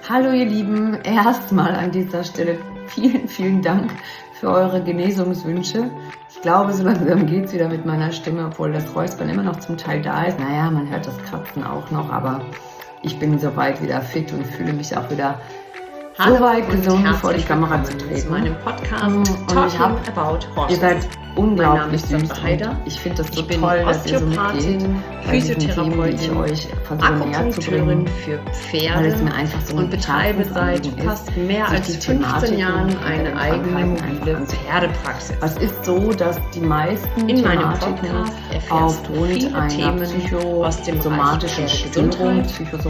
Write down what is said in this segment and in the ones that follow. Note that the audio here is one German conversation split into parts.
Hallo ihr Lieben, erstmal an dieser Stelle vielen, vielen Dank für eure Genesungswünsche. Ich glaube, so langsam geht es wieder mit meiner Stimme, obwohl das Räuspern immer noch zum Teil da ist. Naja, man hört das Kratzen auch noch, aber ich bin soweit wieder fit und fühle mich auch wieder so weit gesund, vor die Kamera zu treten. Zu meinem Podcast und ich habe, ihr seid unglaublich süß. Ich finde das so toll, dass ihr so mitgeht, bei diesen Themen, die ich euch versuche näher zu bringen, für Pferde weil es mir einfach so und betreibe seit fast mehr als 15 Jahren eine eigene mobile Pferdepraxis. Es ist so, dass die meisten in meinem Podcast aufgrund einer psychosomatischen Störung,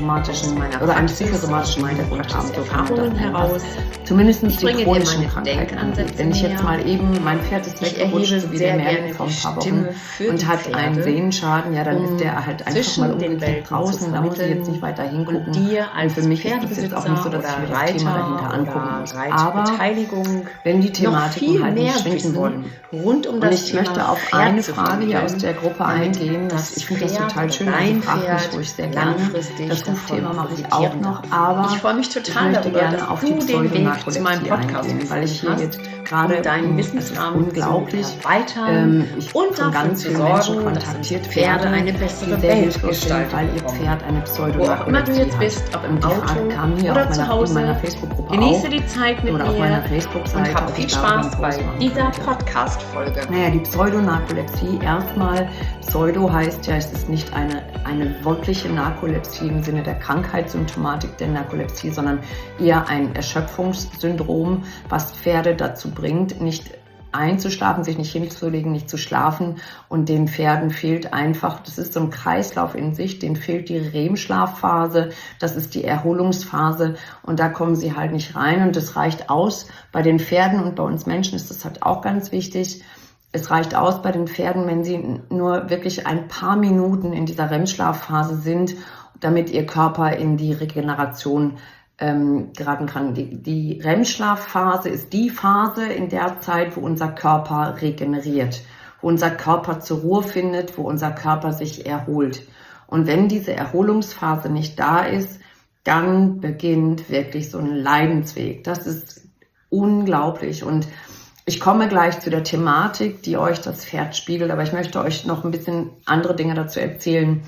oder einem psychosomatischen Hintergrund haben, so Erfahrungen heraus. Zumindest die chronischen Krankheiten angeht. Wenn ich jetzt mal eben, mein Pferd ist weggerutscht, so wie der Merlin vor ein paar Wochen und hat einen Sehenschaden, ja, dann ist der halt einfach mal ungeknickt draußen, da muss ich jetzt nicht weiter hingucken. Und für mich ist es jetzt auch nicht so, dass ich mir das Thema dahinter angucken muss. Aber wenn die Thematiken halt nicht schwenken wollen, rund um das und ich möchte auf eine Frage hier aus der Gruppe eingehen, ich finde das total schön, ich frage mich ruhig sehr gerne, das Rufthema mache ich auch noch, aber ich freue mich total möchte gerne auf die Pseudonarkolepsie eingehen, weil ich hier jetzt gerade deinen Wissensrahmen unglaublich erweitern ich und von ganz vielen Menschen kontaktiert werde, eine bessere sehr Welt hilflos sind, weil ihr Pferd eine Pseudonarkolepsie Wo auch immer du jetzt hat. bist, ob im Und die Frage Auto kam hier oder auf zu in Hause, meiner Facebook-Gruppe genieße auch, die Zeit mit oder auf meiner mir Facebook-Seite, und hab ob viel ich darüber Spaß einen bei Post machen dieser könnte. Podcast-Folge. Naja, die Pseudonarkolepsie, erstmal, Pseudo heißt ja, es ist nicht eine wirkliche Narkolepsie im Sinne der Krankheitssymptomatik der Narkolepsie, sondern eher ein Erschöpfungssyndrom, was Pferde dazu bringt, nicht einzuschlafen, sich nicht hinzulegen, nicht zu schlafen, und den Pferden fehlt einfach, das ist so ein Kreislauf in sich, denen fehlt die REM-Schlafphase, das ist die Erholungsphase, und da kommen sie halt nicht rein, und das reicht aus. Bei den Pferden und bei uns Menschen ist das halt auch ganz wichtig. Es reicht aus bei den Pferden, wenn sie nur wirklich ein paar Minuten in dieser REM-Schlafphase sind, damit ihr Körper in die Regeneration geraten kann. Die REM-Schlafphase ist die Phase in der Zeit, wo unser Körper regeneriert, wo unser Körper zur Ruhe findet, wo unser Körper sich erholt. Und wenn diese Erholungsphase nicht da ist, dann beginnt wirklich so ein Leidensweg. Das ist unglaublich. Und ich komme gleich zu der Thematik, die euch das Pferd spiegelt, aber ich möchte euch noch ein bisschen andere Dinge dazu erzählen.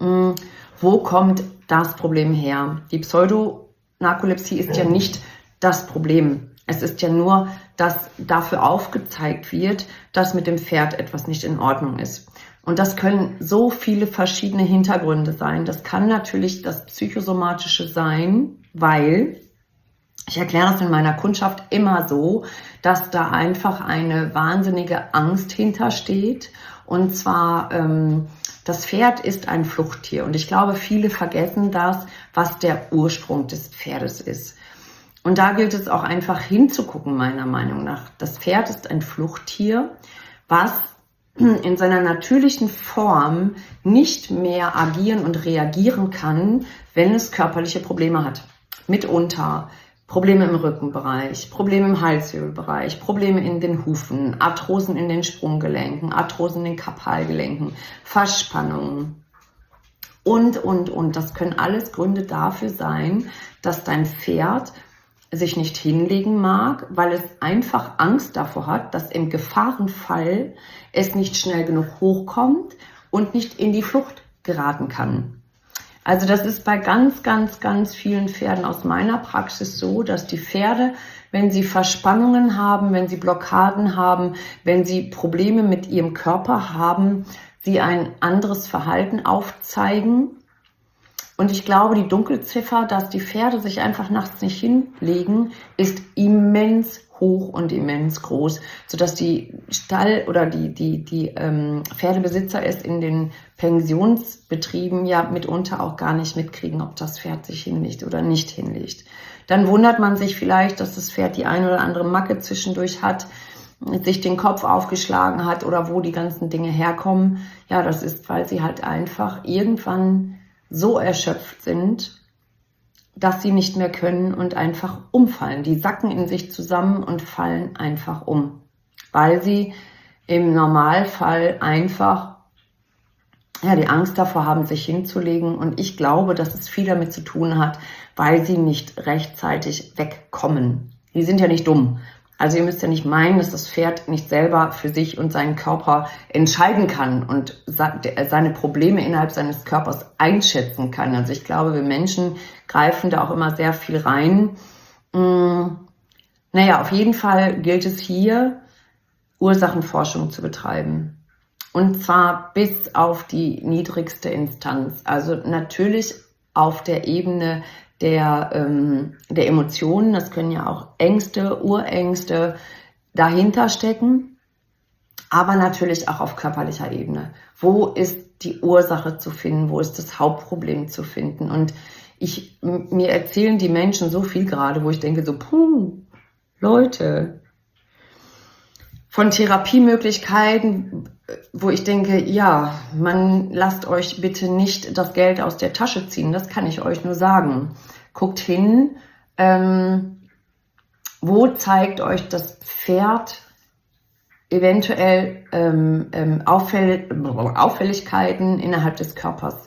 Wo kommt das Problem her? Die Pseudonarkolepsie ist ja nicht das Problem. Es ist ja nur, dass dafür aufgezeigt wird, dass mit dem Pferd etwas nicht in Ordnung ist. Und das können so viele verschiedene Hintergründe sein. Das kann natürlich das Psychosomatische sein, weil ich erkläre das in meiner Kundschaft immer so, dass da einfach eine wahnsinnige Angst hintersteht. Und zwar, das Pferd ist ein Fluchttier. Und ich glaube, viele vergessen das, was der Ursprung des Pferdes ist. Und da gilt es auch einfach hinzugucken, meiner Meinung nach. Das Pferd ist ein Fluchttier, was in seiner natürlichen Form nicht mehr agieren und reagieren kann, wenn es körperliche Probleme hat. Mitunter Probleme im Rückenbereich, Probleme im Halswirbelbereich, Probleme in den Hufen, Arthrosen in den Sprunggelenken, Arthrosen in den Karpalgelenken, Verspannungen und. Das können alles Gründe dafür sein, dass dein Pferd sich nicht hinlegen mag, weil es einfach Angst davor hat, dass im Gefahrenfall es nicht schnell genug hochkommt und nicht in die Flucht geraten kann. Also das ist bei ganz, ganz, ganz vielen Pferden aus meiner Praxis so, dass die Pferde, wenn sie Verspannungen haben, wenn sie Blockaden haben, wenn sie Probleme mit ihrem Körper haben, sie ein anderes Verhalten aufzeigen. Und ich glaube, die Dunkelziffer, dass die Pferde sich einfach nachts nicht hinlegen, ist immens hoch und immens groß, sodass die oder die Pferdebesitzer es in den Pensionsbetrieben ja mitunter auch gar nicht mitkriegen, ob das Pferd sich hinlegt oder nicht hinlegt. Dann wundert man sich vielleicht, dass das Pferd die eine oder andere Macke zwischendurch hat, sich den Kopf aufgeschlagen hat oder wo die ganzen Dinge herkommen. Ja, das ist, weil sie halt einfach irgendwann so erschöpft sind, dass sie nicht mehr können und einfach umfallen. Die sacken in sich zusammen und fallen einfach um, weil sie im Normalfall einfach ja, die Angst davor haben, sich hinzulegen. Und ich glaube, dass es viel damit zu tun hat, weil sie nicht rechtzeitig wegkommen. Die sind ja nicht dumm. Also ihr müsst ja nicht meinen, dass das Pferd nicht selber für sich und seinen Körper entscheiden kann und seine Probleme innerhalb seines Körpers einschätzen kann. Also ich glaube, wir Menschen greifen da auch immer sehr viel rein. Naja, auf jeden Fall gilt es hier, Ursachenforschung zu betreiben. Und zwar bis auf die niedrigste Instanz. Also natürlich auf der Ebene der Emotionen. Das können ja auch Ängste, Urängste dahinter stecken. Aber natürlich auch auf körperlicher Ebene. Wo ist die Ursache zu finden? Wo ist das Hauptproblem zu finden? Und mir erzählen die Menschen so viel gerade, wo ich denke so, Leute, von Therapiemöglichkeiten, wo ich denke, ja, lasst euch bitte nicht das Geld aus der Tasche ziehen, das kann ich euch nur sagen. Guckt hin, wo zeigt euch das Pferd eventuell Auffälligkeiten innerhalb des Körpers.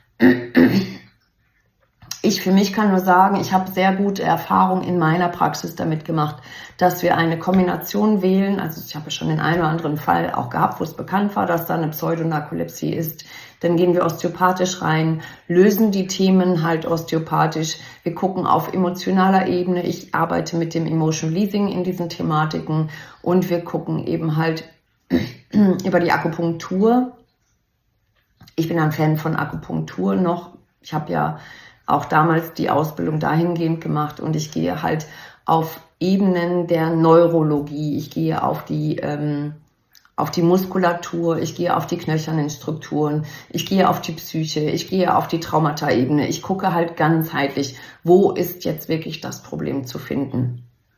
Ich für mich kann nur sagen, ich habe sehr gute Erfahrungen in meiner Praxis damit gemacht, dass wir eine Kombination wählen. Also ich habe schon den einen oder anderen Fall auch gehabt, wo es bekannt war, dass da eine Pseudonarkolepsie ist. Dann gehen wir osteopathisch rein, lösen die Themen halt osteopathisch. Wir gucken auf emotionaler Ebene. Ich arbeite mit dem Emotion Releasing in diesen Thematiken und wir gucken eben halt über die Akupunktur. Ich bin ein Fan von Akupunktur noch. Ich habe ja auch damals die Ausbildung dahingehend gemacht und ich gehe halt auf Ebenen der Neurologie, ich gehe auf die Muskulatur, ich gehe auf die knöchernen Strukturen, ich gehe auf die Psyche, ich gehe auf die Traumata-Ebene, ich gucke halt ganzheitlich, wo ist jetzt wirklich das Problem zu finden.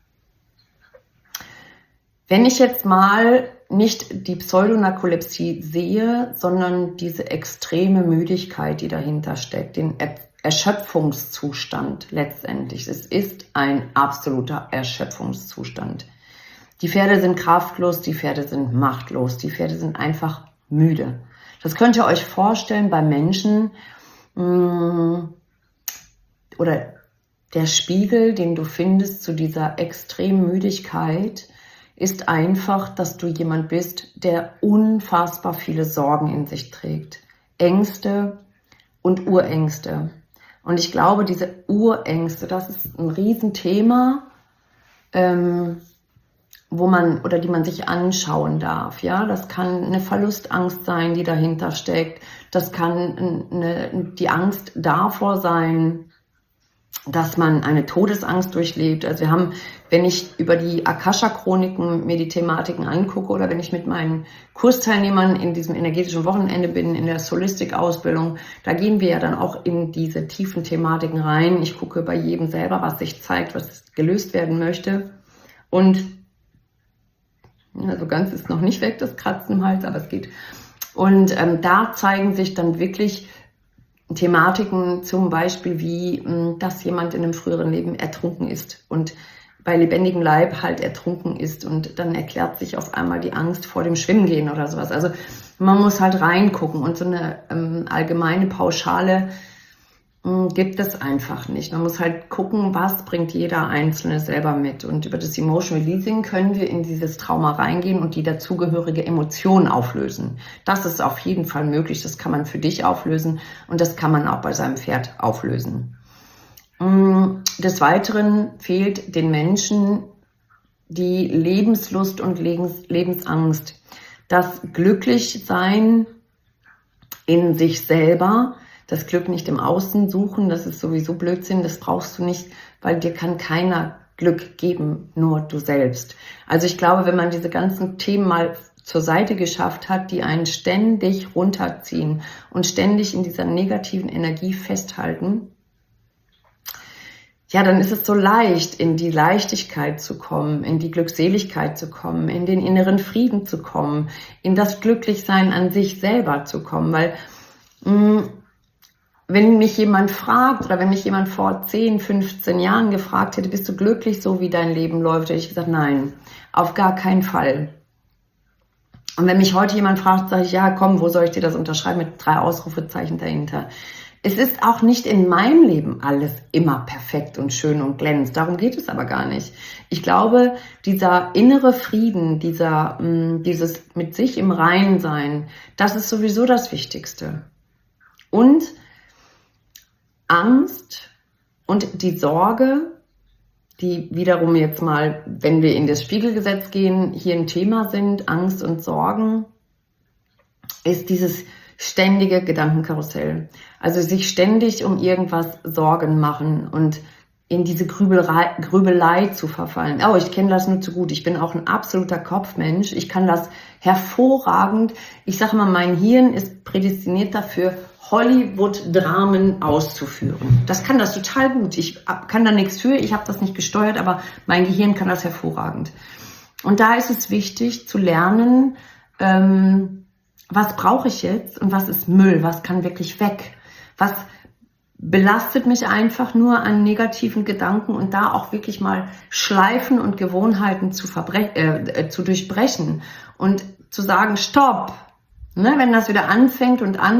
Wenn ich jetzt mal nicht die Pseudonarkolepsie sehe, sondern diese extreme Müdigkeit, die dahinter steckt, den Erschöpfungszustand letztendlich. Es ist ein absoluter Erschöpfungszustand. Die Pferde sind kraftlos, die Pferde sind machtlos, die Pferde sind einfach müde. Das könnt ihr euch vorstellen bei Menschen oder der Spiegel, den du findest zu dieser extremen Müdigkeit, ist einfach, dass du jemand bist, der unfassbar viele Sorgen in sich trägt. Ängste und Urängste. Und ich glaube, diese Urängste, das ist ein Riesenthema, die man sich anschauen darf. Ja, das kann eine Verlustangst sein, die dahinter steckt. Das kann die Angst davor sein, dass man eine Todesangst durchlebt. Also wir haben, wenn ich über die Akasha-Chroniken mir die Thematiken angucke oder wenn ich mit meinen Kursteilnehmern in diesem energetischen Wochenende bin, in der Solistik-Ausbildung, da gehen wir ja dann auch in diese tiefen Thematiken rein. Ich gucke bei jedem selber, was sich zeigt, was gelöst werden möchte. Und also ganz ist noch nicht weg, das Kratzen im Hals, aber es geht. Und da zeigen sich dann wirklich Thematiken, zum Beispiel wie, dass jemand in einem früheren Leben ertrunken ist und bei lebendigem Leib halt ertrunken ist und dann erklärt sich auf einmal die Angst vor dem Schwimmen oder sowas. Also man muss halt reingucken und so eine allgemeine Pauschale gibt es einfach nicht. Man muss halt gucken, was bringt jeder Einzelne selber mit. Und über das Emotion Releasing können wir in dieses Trauma reingehen und die dazugehörige Emotion auflösen. Das ist auf jeden Fall möglich. Das kann man für dich auflösen und das kann man auch bei seinem Pferd auflösen. Des Weiteren fehlt den Menschen die Lebenslust und Lebensangst. Das Glücklichsein in sich selber, das Glück nicht im Außen suchen, das ist sowieso Blödsinn, das brauchst du nicht, weil dir kann keiner Glück geben, nur du selbst. Also ich glaube, wenn man diese ganzen Themen mal zur Seite geschafft hat, die einen ständig runterziehen und ständig in dieser negativen Energie festhalten, ja, dann ist es so leicht, in die Leichtigkeit zu kommen, in die Glückseligkeit zu kommen, in den inneren Frieden zu kommen, in das Glücklichsein an sich selber zu kommen, weil wenn mich jemand fragt oder wenn mich jemand vor 10, 15 Jahren gefragt hätte, bist du glücklich, so wie dein Leben läuft, hätte ich gesagt, nein, auf gar keinen Fall. Und wenn mich heute jemand fragt, sage ich, ja komm, wo soll ich dir das unterschreiben mit 3 Ausrufezeichen dahinter? Es ist auch nicht in meinem Leben alles immer perfekt und schön und glänzt. Darum geht es aber gar nicht. Ich glaube, dieser innere Frieden, dieses mit sich im Reinen sein, das ist sowieso das Wichtigste. Und Angst und die Sorge, die wiederum jetzt mal, wenn wir in das Spiegelgesetz gehen, hier ein Thema sind, Angst und Sorgen, ist dieses ständige Gedankenkarussell. Also sich ständig um irgendwas Sorgen machen und in diese Grübelei zu verfallen. Oh, ich kenne das nur zu gut. Ich bin auch ein absoluter Kopfmensch. Ich kann das hervorragend. Ich sage mal, mein Hirn ist prädestiniert dafür, Hollywood-Dramen auszuführen. Das kann das total gut. Ich kann da nichts für. Ich habe das nicht gesteuert, aber mein Gehirn kann das hervorragend. Und da ist es wichtig zu lernen, was brauche ich jetzt und was ist Müll, was kann wirklich weg, was belastet mich einfach nur an negativen Gedanken und da auch wirklich mal Schleifen und Gewohnheiten zu durchbrechen und zu sagen, stopp, ne, wenn das wieder anfängt,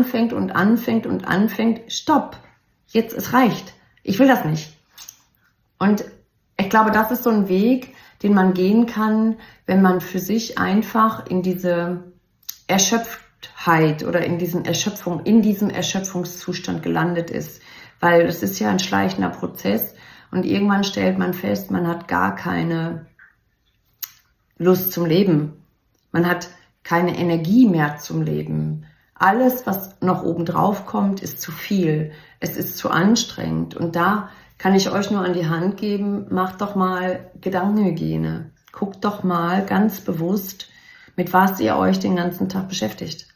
stopp, jetzt, es reicht, ich will das nicht. Und ich glaube, das ist so ein Weg, den man gehen kann, wenn man für sich einfach in diese Erschöpftheit oder in diesem Erschöpfungszustand gelandet ist. Weil es ist ja ein schleichender Prozess und irgendwann stellt man fest, man hat gar keine Lust zum Leben. Man hat keine Energie mehr zum Leben. Alles, was noch obendrauf kommt, ist zu viel. Es ist zu anstrengend. Und da kann ich euch nur an die Hand geben, macht doch mal Gedankenhygiene. Guckt doch mal ganz bewusst, mit was ihr euch den ganzen Tag beschäftigt.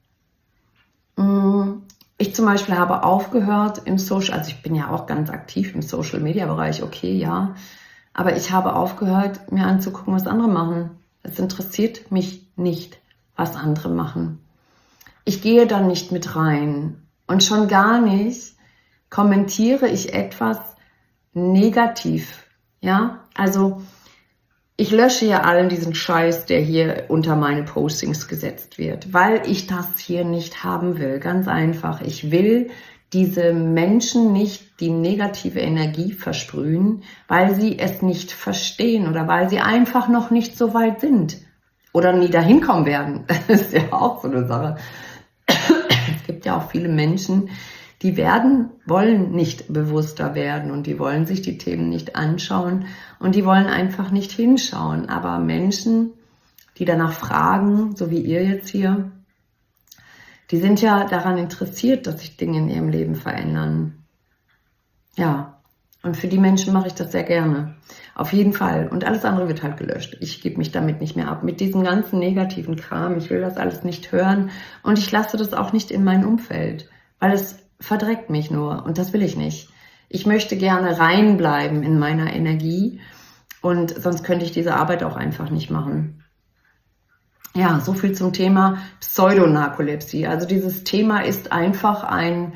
Ich zum Beispiel habe aufgehört also ich bin ja auch ganz aktiv im Social-Media-Bereich, okay, ja, aber ich habe aufgehört, mir anzugucken, was andere machen. Es interessiert mich nicht, was andere machen. Ich gehe da nicht mit rein und schon gar nicht kommentiere ich etwas negativ, ja, also ich lösche ja allen diesen Scheiß, der hier unter meine Postings gesetzt wird, weil ich das hier nicht haben will. Ganz einfach. Ich will diese Menschen nicht die negative Energie versprühen, weil sie es nicht verstehen oder weil sie einfach noch nicht so weit sind oder nie dahin kommen werden. Das ist ja auch so eine Sache. Es gibt ja auch viele Menschen, die wollen nicht bewusster werden und die wollen sich die Themen nicht anschauen und die wollen einfach nicht hinschauen. Aber Menschen, die danach fragen, so wie ihr jetzt hier, die sind ja daran interessiert, dass sich Dinge in ihrem Leben verändern. Ja, und für die Menschen mache ich das sehr gerne. Auf jeden Fall. Und alles andere wird halt gelöscht. Ich gebe mich damit nicht mehr ab. Mit diesem ganzen negativen Kram. Ich will das alles nicht hören und ich lasse das auch nicht in mein Umfeld, weil es verdreckt mich nur und das will ich nicht. Ich möchte gerne reinbleiben in meiner Energie und sonst könnte ich diese Arbeit auch einfach nicht machen. Ja, so viel zum Thema Pseudonarkolepsie. Also dieses Thema ist einfach ein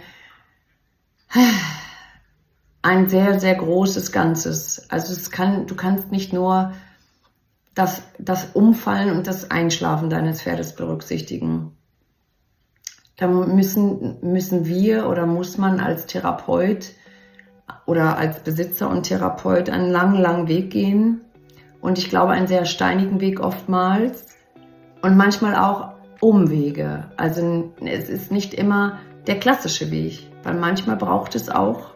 sehr, sehr großes Ganzes. Also du kannst nicht nur das Umfallen und das Einschlafen deines Pferdes berücksichtigen. Da müssen wir oder muss man als Therapeut oder als Besitzer und Therapeut einen langen, langen Weg gehen. Und ich glaube, einen sehr steinigen Weg oftmals. Und manchmal auch Umwege. Also es ist nicht immer der klassische Weg. Weil manchmal braucht es auch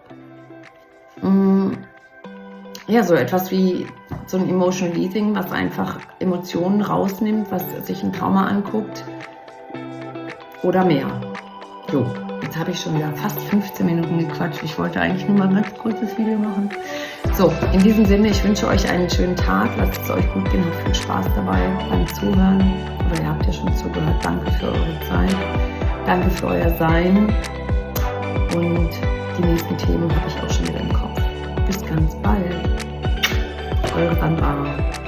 so etwas wie so ein Emotional Eating, was einfach Emotionen rausnimmt, was sich ein Trauma anguckt. Oder mehr. So, jetzt habe ich schon wieder fast 15 Minuten gequatscht. Ich wollte eigentlich nur mal ein ganz kurzes Video machen. So, in diesem Sinne, ich wünsche euch einen schönen Tag. Lasst es euch gut gehen. Habt viel Spaß dabei beim Zuhören. Oder ihr habt ja schon zugehört. Danke für eure Zeit. Danke für euer Sein. Und die nächsten Themen habe ich auch schon wieder im Kopf. Bis ganz bald. Eure Barbara.